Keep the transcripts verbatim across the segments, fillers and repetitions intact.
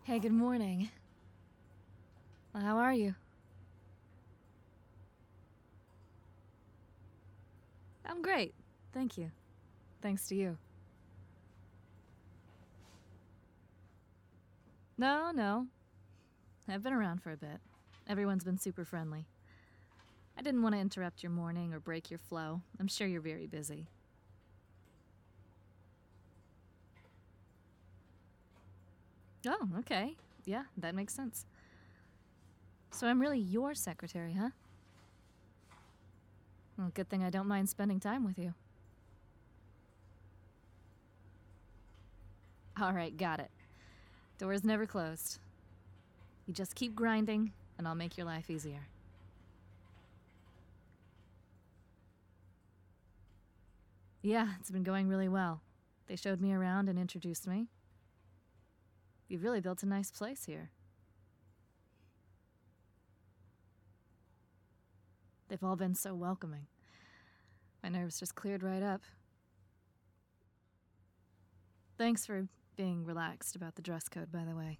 Hey, good morning. Well, how are you? I'm great. Thank you. Thanks to you. No, no. I've been around for a bit. Everyone's been super friendly. I didn't want to interrupt your morning or break your flow. I'm sure you're very busy. Oh, okay. Yeah, that makes sense. So I'm really your secretary, huh? Well, good thing I don't mind spending time with you. All right, got it. Door's never closed. You just keep grinding, and I'll make your life easier. Yeah, it's been going really well. They showed me around and introduced me. You've really built a nice place here. They've all been so welcoming. My nerves just cleared right up. Thanks for being relaxed about the dress code, by the way.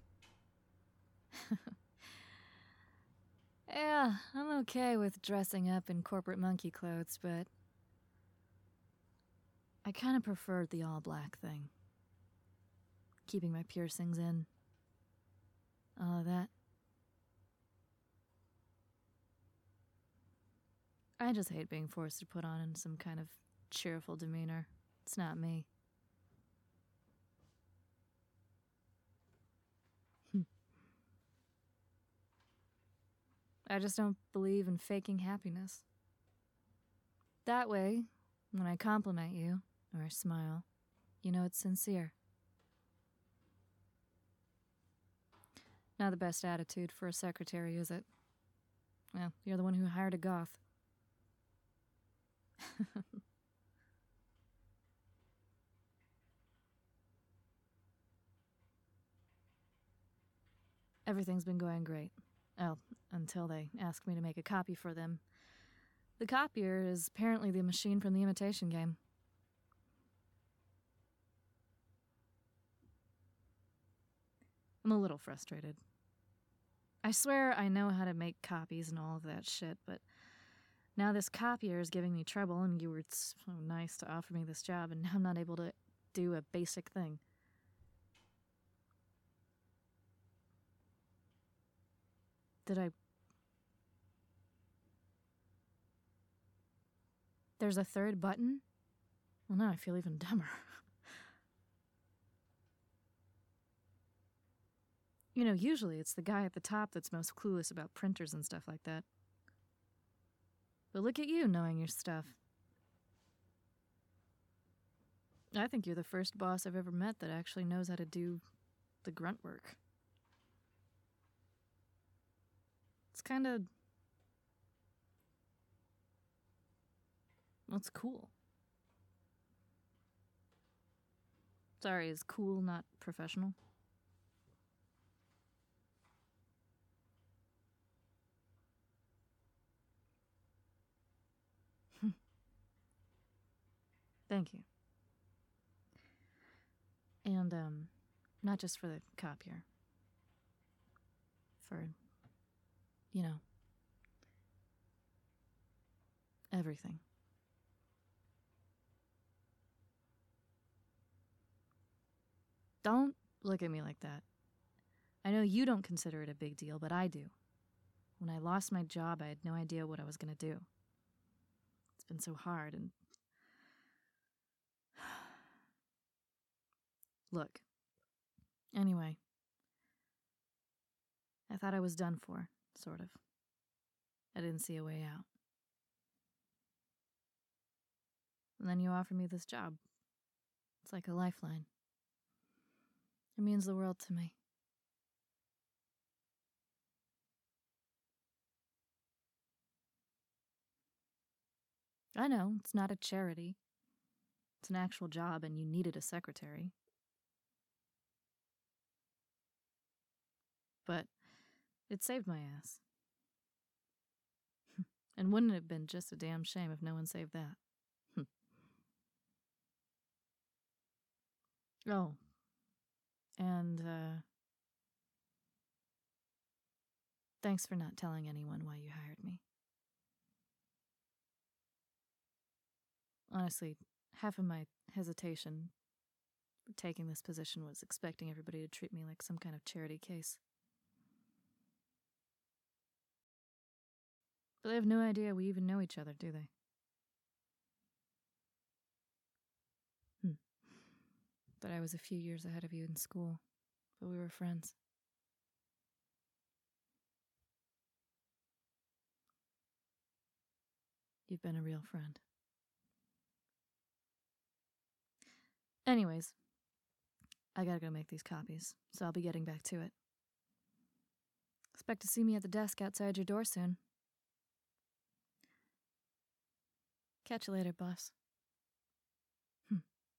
Yeah, I'm okay with dressing up in corporate monkey clothes, but I kind of preferred the all-black thing. Keeping my piercings in. All of that. I just hate being forced to put on some kind of cheerful demeanor. It's not me. I just don't believe in faking happiness. That way, when I compliment you, or smile, you know it's sincere. Not the best attitude for a secretary, is it? Well, you're the one who hired a goth. Everything's been going great. Oh, until they asked me to make a copy for them. The copier is apparently the machine from the Imitation Game. I'm a little frustrated. I swear I know how to make copies and all of that shit, but now this copier is giving me trouble, and you were so nice to offer me this job, and now I'm not able to do a basic thing. Did I... There's a third button? Well, now I feel even dumber. You know, usually it's the guy at the top that's most clueless about printers and stuff like that. But look at you knowing your stuff. I think you're the first boss I've ever met that actually knows how to do the grunt work. It's kind of... Well, it's cool. Sorry, is cool not professional? Thank you. And, um, not just for the copier. For, you know, everything. Don't look at me like that. I know you don't consider it a big deal, but I do. When I lost my job, I had no idea what I was going to do. It's been so hard, and... Look. Anyway. I thought I was done for, sort of. I didn't see a way out. And then you offer me this job. It's like a lifeline. It means the world to me. I know, it's not a charity. It's an actual job, and you needed a secretary. But it saved my ass. And wouldn't it have been just a damn shame if no one saved that? Oh. And, uh... Thanks for not telling anyone why you hired me. Honestly, half of my hesitation for taking this position was expecting everybody to treat me like some kind of charity case. But they have no idea we even know each other, do they? Hmm. But I was a few years ahead of you in school, but we were friends. You've been a real friend. Anyways, I gotta go make these copies, so I'll be getting back to it. Expect to see me at the desk outside your door soon. Catch you later, boss. Hmm.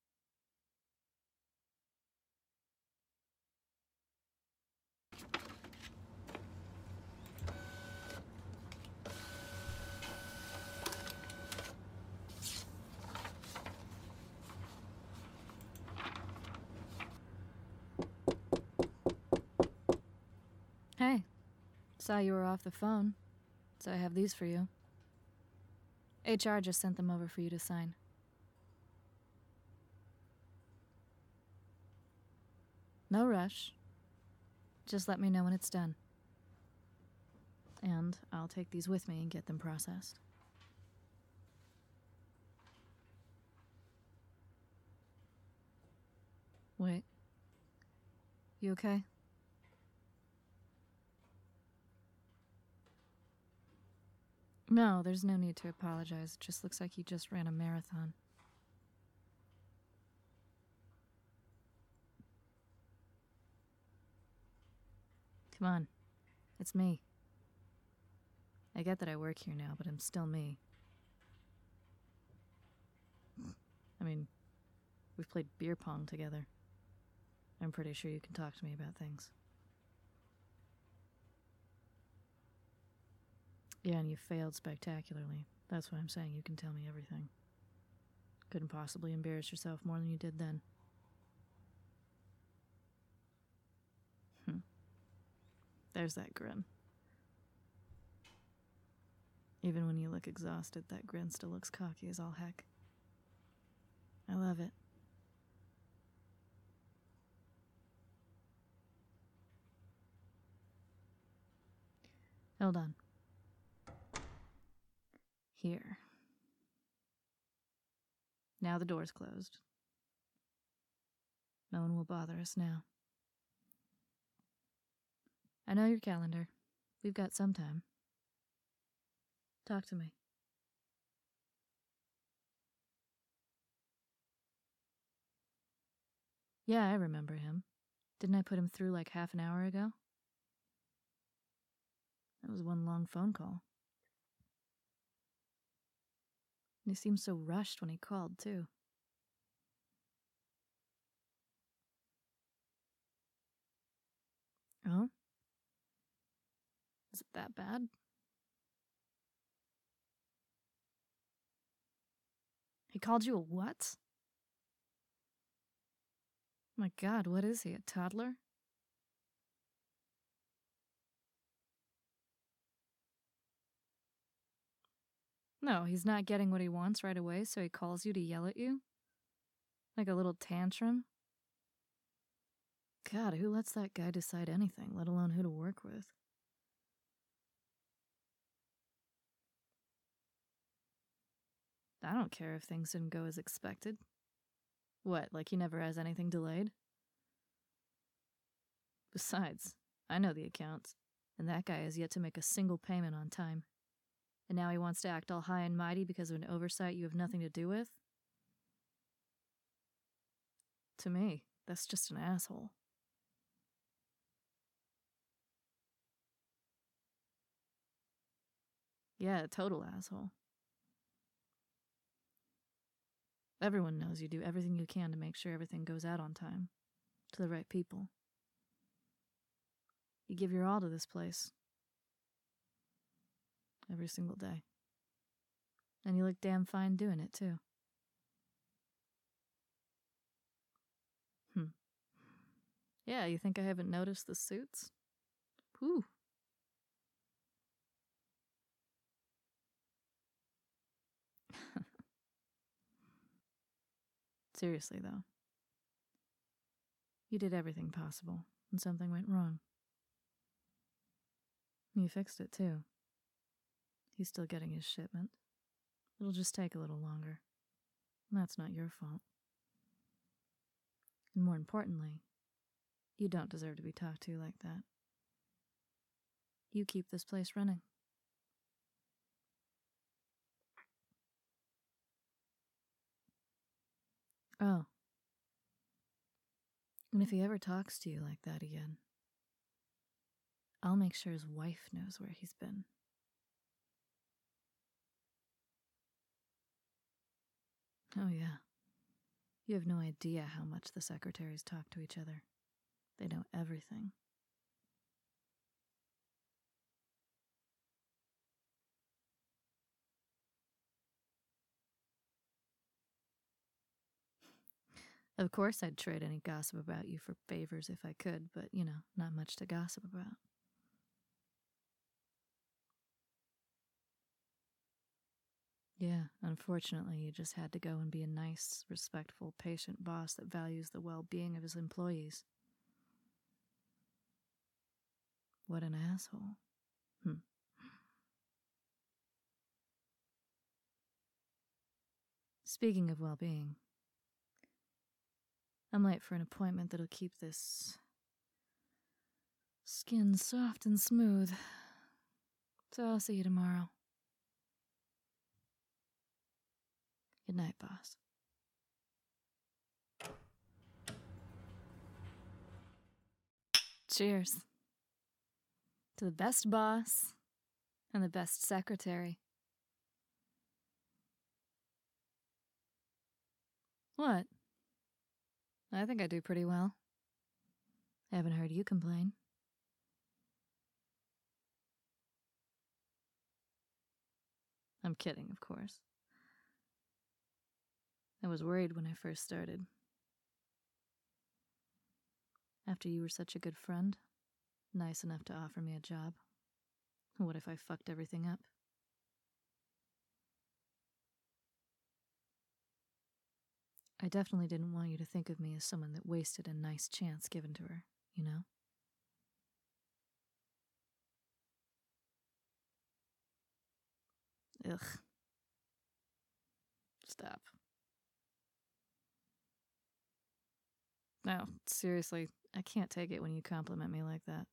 Hey, saw you were off the phone, so I have these for you. H R just sent them over for you to sign. No rush. Just let me know when it's done. And I'll take these with me and get them processed. Wait. You okay? No, there's no need to apologize. It just looks like you just ran a marathon. Come on. It's me. I get that I work here now, but I'm still me. I mean, we've played beer pong together. I'm pretty sure you can talk to me about things. Yeah, and you failed spectacularly. That's why I'm saying you can tell me everything. Couldn't possibly embarrass yourself more than you did then. Hmm. There's that grin. Even when you look exhausted, that grin still looks cocky as all heck. I love it. Hold on. Here. Now the door's closed. No one will bother us now. I know your calendar. We've got some time. Talk to me. Yeah, I remember him. Didn't I put him through like half an hour ago? That was one long phone call. And he seemed so rushed when he called, too. Oh? Is it that bad? He called you a what? My God, what is he, a toddler? No, he's not getting what he wants right away, so he calls you to yell at you? Like a little tantrum? God, who lets that guy decide anything, let alone who to work with? I don't care if things didn't go as expected. What, like he never has anything delayed? Besides, I know the accounts, and that guy has yet to make a single payment on time. And now he wants to act all high and mighty because of an oversight you have nothing to do with? To me, that's just an asshole. Yeah, a total asshole. Everyone knows you do everything you can to make sure everything goes out on time, to the right people. You give your all to this place. Every single day. And you look damn fine doing it, too. Hmm. Yeah, you think I haven't noticed the suits? Whew. Seriously, though. You did everything possible, and something went wrong. You fixed it, too. He's still getting his shipment. It'll just take a little longer. And that's not your fault. And more importantly, you don't deserve to be talked to like that. You keep this place running. Oh. And if he ever talks to you like that again, I'll make sure his wife knows where he's been. Oh, yeah. You have no idea how much the secretaries talk to each other. They know everything. Of course I'd trade any gossip about you for favors if I could, but, you know, not much to gossip about. Yeah, unfortunately, you just had to go and be a nice, respectful, patient boss that values the well-being of his employees. What an asshole. Hmm. Speaking of well-being, I'm late for an appointment that'll keep this skin soft and smooth. So I'll see you tomorrow. Good night, boss. Cheers. To the best boss and the best secretary. What? I think I do pretty well. I haven't heard you complain. I'm kidding, of course. I was worried when I first started. After you were such a good friend, nice enough to offer me a job. What if I fucked everything up? I definitely didn't want you to think of me as someone that wasted a nice chance given to her, you know? Ugh. Stop. No, seriously, I can't take it when you compliment me like that.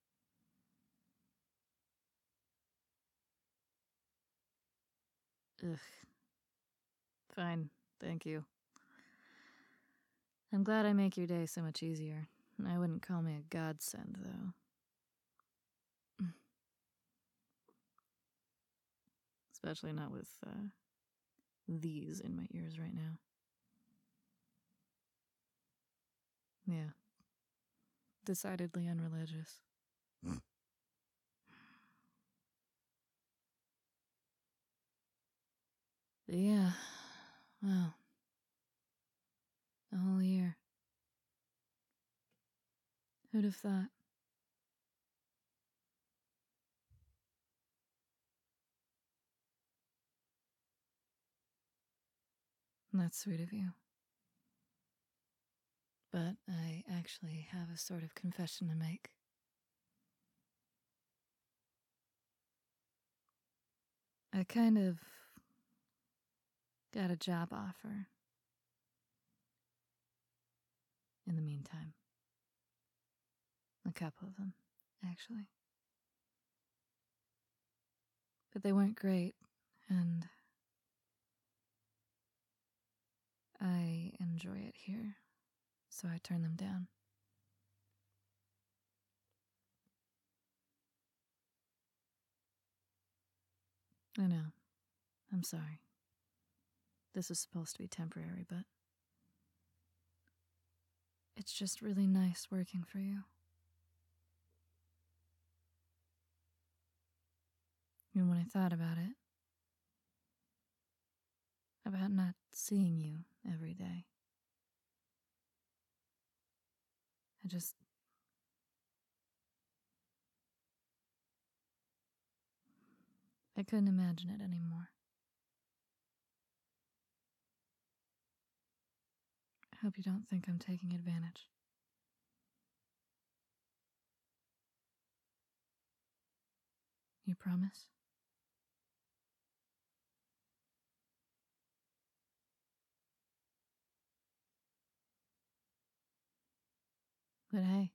Ugh. Fine, thank you. I'm glad I make your day so much easier. I wouldn't call me a godsend, though. Especially not with, uh, these in my ears right now. Yeah. Decidedly unreligious. But yeah, wow. A whole year. Who'd have thought? That's sweet of you. But I actually have a sort of confession to make. I kind of got a job offer. In the meantime. A couple of them, actually. But they weren't great, and I enjoy it here, so I turned them down. I know. I'm sorry. This was supposed to be temporary, but it's just really nice working for you. And when I thought about it, about not seeing you every day, I just... I couldn't imagine it anymore. Hope you don't think I'm taking advantage. You promise? But hey,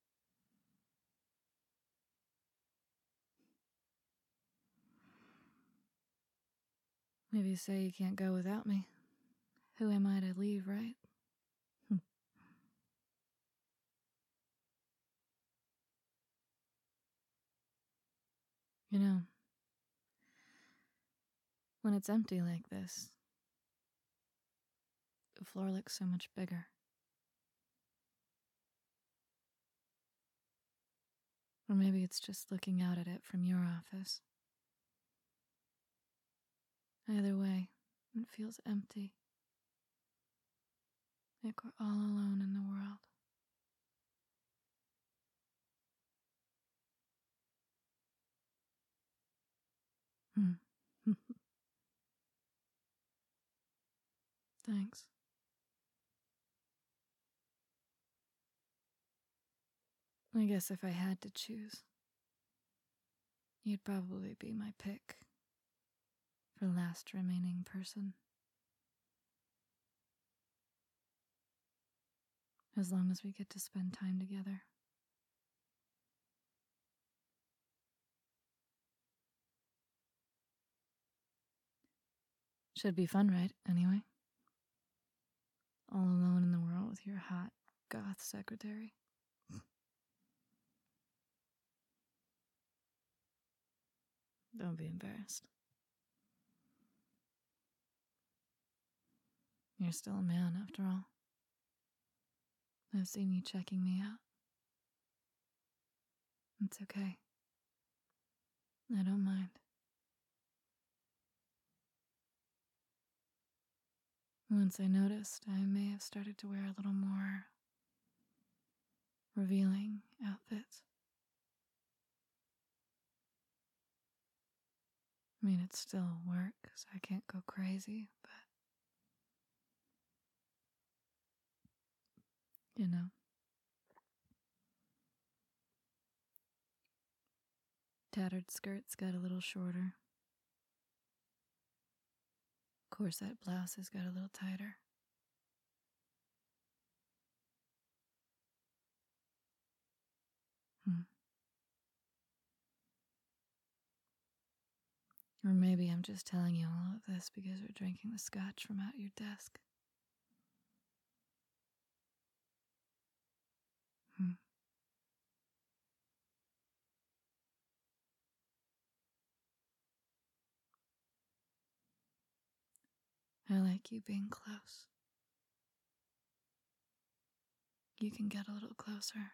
maybe you say you can't go without me. Who am I to leave, right? You know, when it's empty like this, the floor looks so much bigger. Or maybe it's just looking out at it from your office. Either way, it feels empty. Like we're all alone in the world. Hmm. Thanks. I guess if I had to choose, you'd probably be my pick for last remaining person. As long as we get to spend time together. Should be fun, right? Anyway. All alone in the world with your hot goth secretary. Don't be embarrassed. You're still a man, after all. I've seen you checking me out. It's okay. I don't mind. Once I noticed, I may have started to wear a little more revealing outfits. I mean, it's still work, so I can't go crazy, but you know. Tattered skirts got a little shorter. Corset blouses got a little tighter. Hmm. Or maybe I'm just telling you all of this because we're drinking the scotch from out your desk. Hmm. I like you being close. You can get a little closer.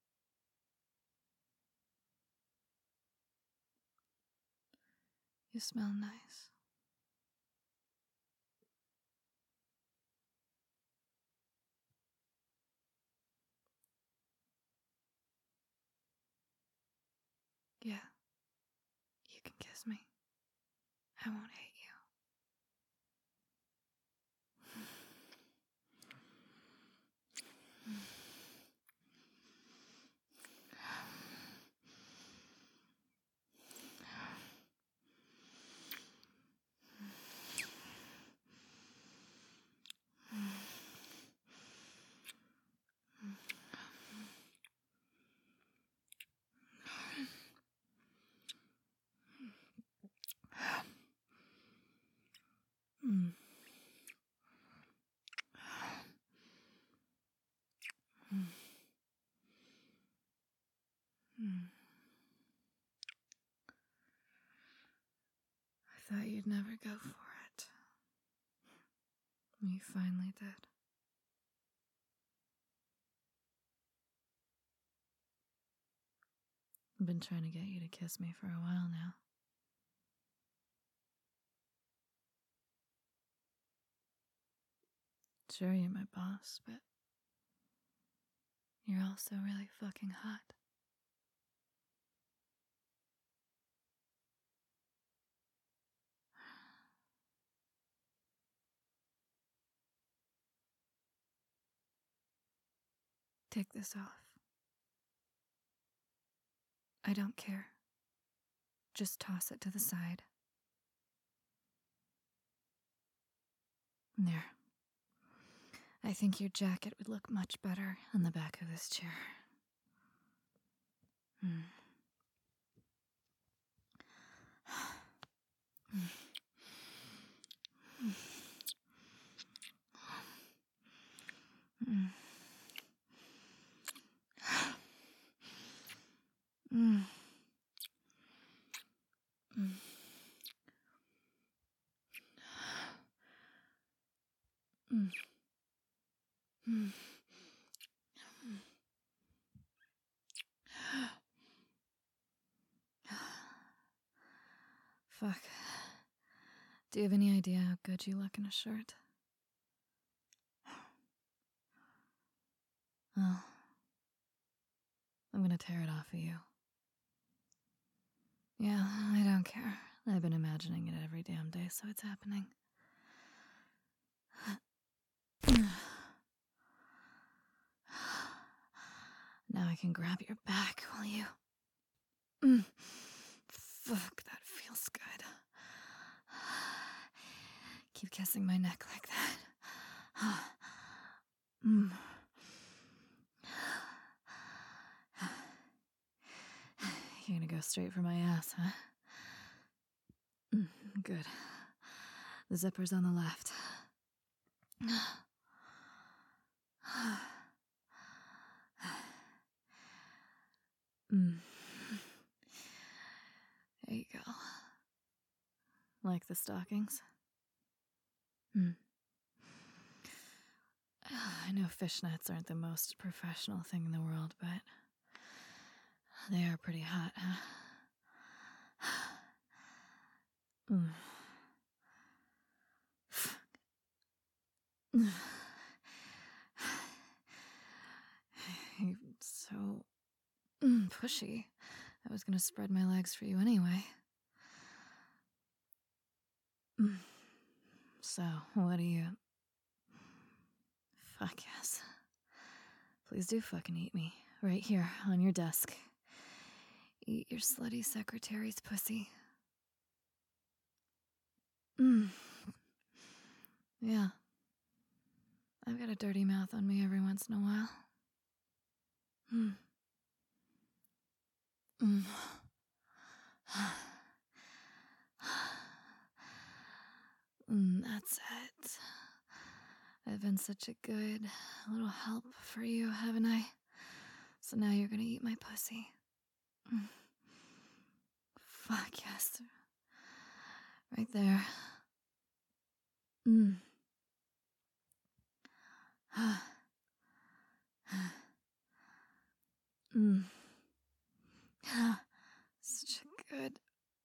You smell nice. Yeah, you can kiss me. I won't hate you. Mm. Mm. Mm. I thought you'd never go for it. You finally did. I've been trying to get you to kiss me for a while now. Sure, you're my boss, but you're also really fucking hot. Take this off. I don't care. Just toss it to the side. There. I think your jacket would look much better on the back of this chair. Hmm. Mm. Mm. Mm. Mm. Mm. Fuck. Do you have any idea how good you look in a shirt? Oh. I'm gonna tear it off of you. Yeah, I don't care. I've been imagining it every damn day, so it's happening. Now I can grab your back, will you? Mm. Fuck, that feels good. Keep kissing my neck like that. Mm. You're gonna go straight for my ass, huh? Mm, good. The zipper's on the left. Mm. There you go. Like the stockings? Mm. I know fishnets aren't the most professional thing in the world, but they are pretty hot, huh? Mm. You're so mm, pushy. I was gonna spread my legs for you anyway. Mm. So, what do you... Fuck yes. Please do fucking eat me. Right here, on your desk. Eat your slutty secretary's pussy. Mm. Yeah. I've got a dirty mouth on me every once in a while. Mm. Mm. Mm, that's it. I've been such a good little help for you, haven't I? So now you're gonna eat my pussy. Mm. Fuck yes. Right there. Mm. Mm. Such a good...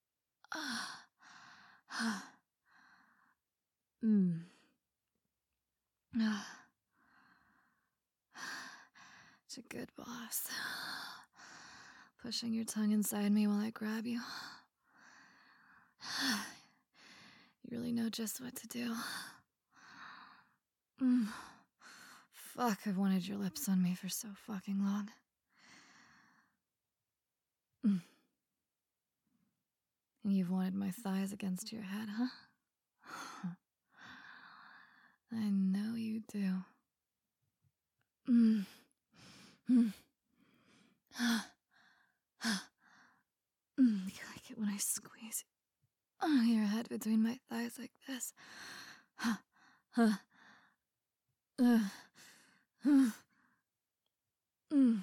mm. Such a good boss. Pushing your tongue inside me while I grab you. You really know just what to do. Mm. Fuck, I've wanted your lips on me for so fucking long. Mm. And you've wanted my thighs against your head, huh? I know you do. Mm. Mm. Mm. You like it when I squeeze oh, your head between my thighs like this. Uh. Uh. Uh. Mm.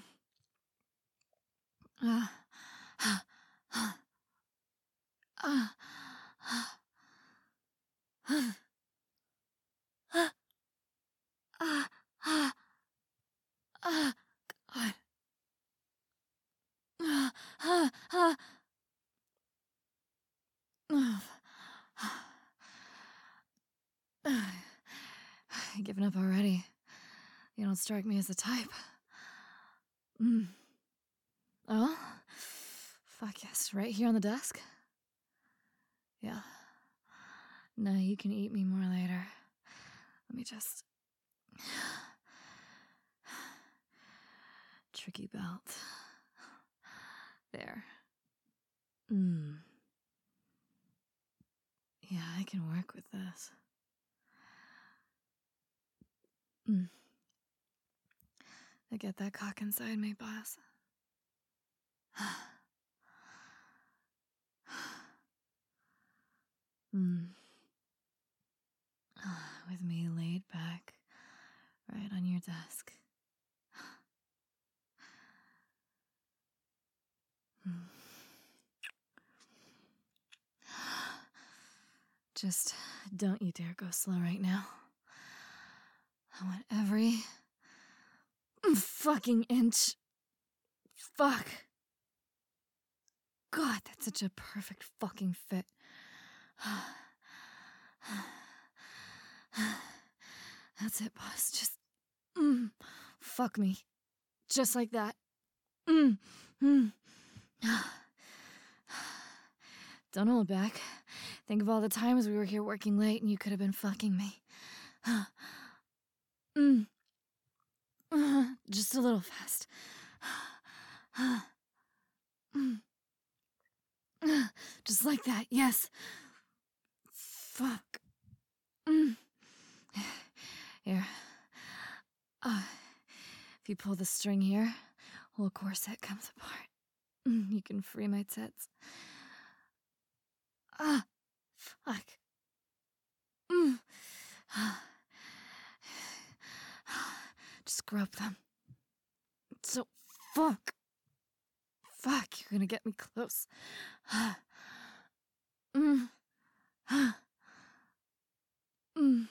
Uh. Uh. Uh. Ah, ah, ah, God. Ah, ah, ah. Giving up already. You don't strike me as the type. Mm. Oh? Fuck yes, right here on the desk? Yeah. No, you can eat me more later. Let me just... tricky belt. There. Hmm. Yeah, I can work with this. Hmm. I get that cock inside me, boss. Hmm. With me laid back, right on your desk. Just don't you dare go slow right now. I want every fucking inch. Fuck. God, that's such a perfect fucking fit. That's it, boss. Just mm, fuck me. Just like that. Mm, mm. Don't hold back. Think of all the times we were here working late and you could have been fucking me. mm. Just a little fast. Just like that, yes. Fuck. Mm. Here. Uh, if you pull the string here, whole corset comes apart. Mm, you can free my tits. Ah, fuck. Mm. Just grab them. So, fuck. Fuck, you're gonna get me close. mm. mm.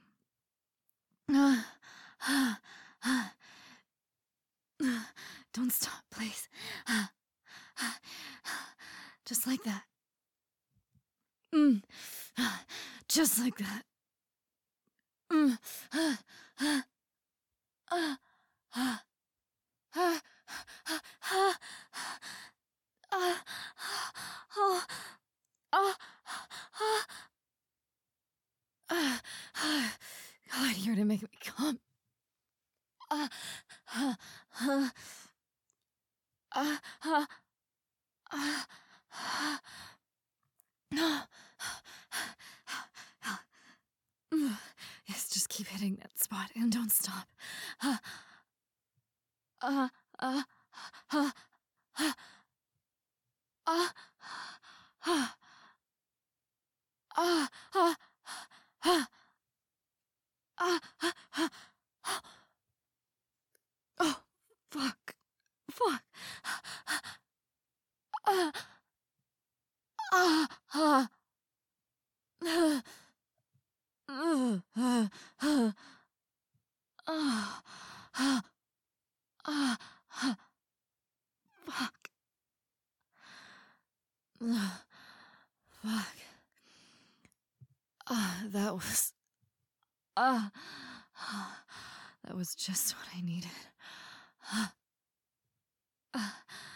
Don't stop, please. Just like that. Mm. Just like that. Mm. God, you're gonna make me come. Uh, uh, uh, uh, uh, uh, yes, just keep hitting that spot and don't stop. Uh, uh, uh, uh, uh, uh, uh, uh, uh, uh, uh, uh, oh, fuck. Fuck. Uh, uh, uh, uh, uh, uh, uh, uh, uh, uh, uh, fuck. Uh, fuck. Ah, uh, that was... Ah, uh, that was just what I needed. Uh, uh,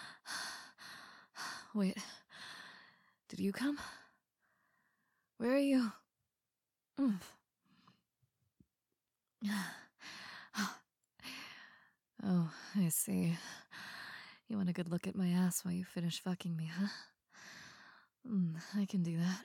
wait, did you come? Where are you? Mm. Oh, I see. You want a good look at my ass while you finish fucking me, huh? Mm, I can do that.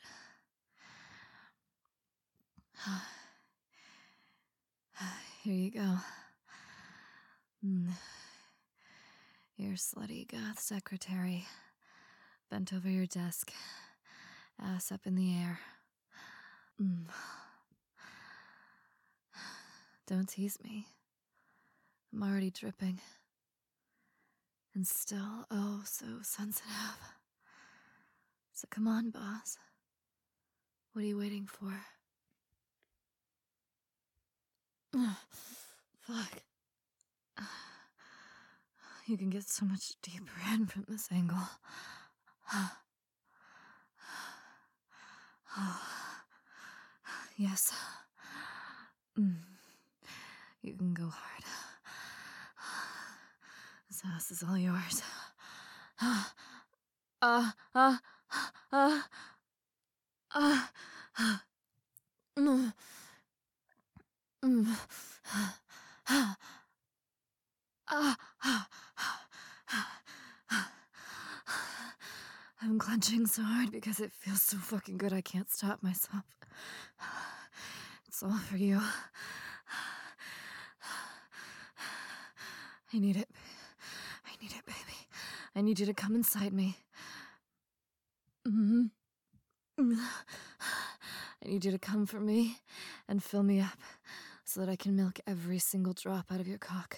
Here you go. Mm. Your slutty goth secretary, bent over your desk, ass up in the air. Mm. Don't tease me. I'm already dripping. And still, oh, so sensitive. So come on, boss. What are you waiting for? Ugh, fuck. You can get so much deeper in from this angle. Yes. Mm. You can go hard. This house is all yours. Uh, uh, uh, uh, uh, mm, mm, Ah, I'm clenching so hard because it feels so fucking good I can't stop myself. It's all for you. I need it. I need it, baby. I need you to come inside me. Mm-hmm. I need you to come for me and fill me up so that I can milk every single drop out of your cock.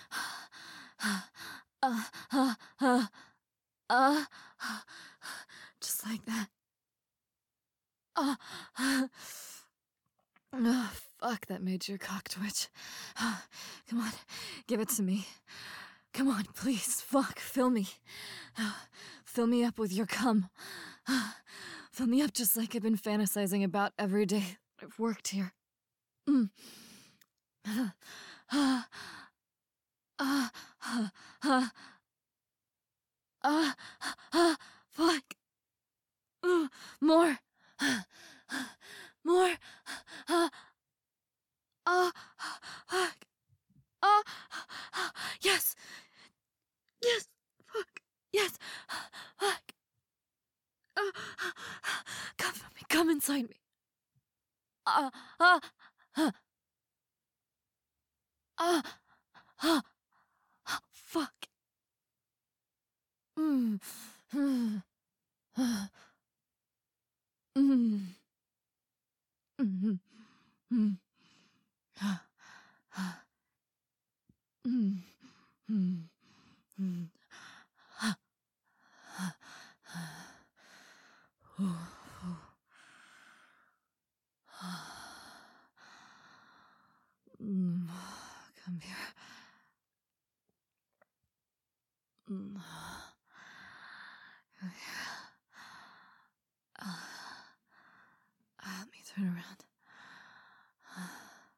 Uh, uh, uh, uh, just like that. Uh, uh, oh, fuck, that made your cock twitch. Come on, give it to me. Come on, please, fuck, fill me. Fill me up with your cum. Fill me up just like I've been fantasizing about every day I've worked here. Mm. Ah, ah, ah, ah, ah, ah, fuck. Uh, more. More. Ah, ah, fuck. Ah, yes. Yes. Fuck. Yes. Fuck. Uh, come for me. Come inside me. Ah, ah, ah. Ah, ah, ah, fuck. Mm. Mm. Mm. Mm. Mm. Mm. Ah, ah. Mm. Mm. Mm. Ah, ah, ah. Ooh, ooh. Ah. Mm. Come here. Mm. Come here. Ah. Ah, let me turn around. Ah.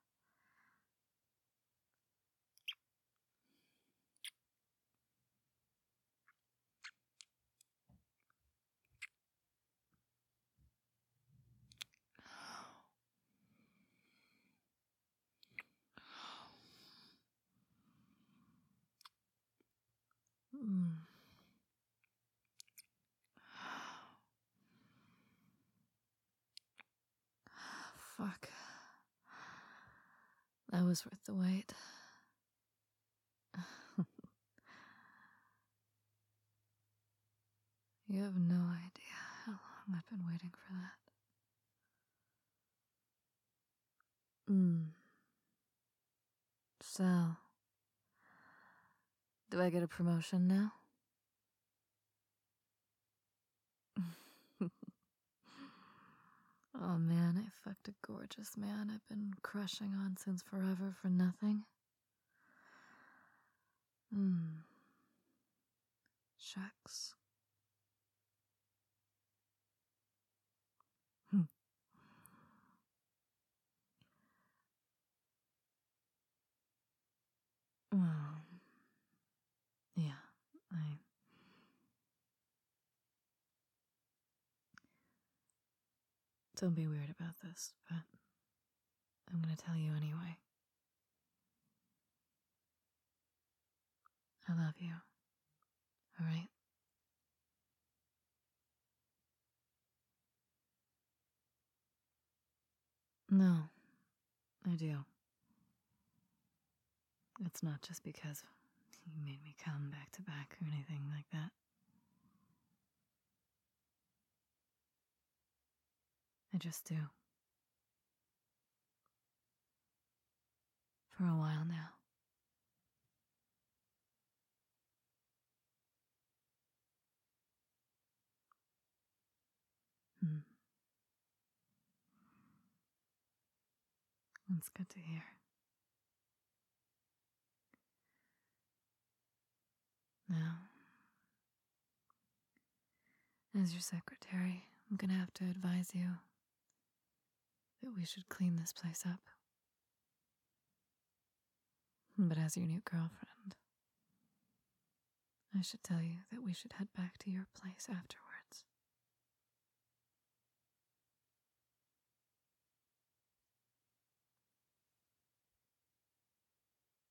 Mm. Fuck. That was worth the wait. You have no idea how long I've been waiting for that. Mm. So, do I get a promotion now? Oh man, I fucked a gorgeous man I've been crushing on since forever for nothing. Hmm. Shucks. Hmm. Well, yeah, I... Don't be weird about this, but I'm gonna tell you anyway. I love you. Alright? No, I do. It's not just because you made me come back to back or anything like that. I just do. For a while now. Hmm. That's good to hear. Now, as your secretary, I'm gonna have to advise you that we should clean this place up. But as your new girlfriend, I should tell you that we should head back to your place afterwards.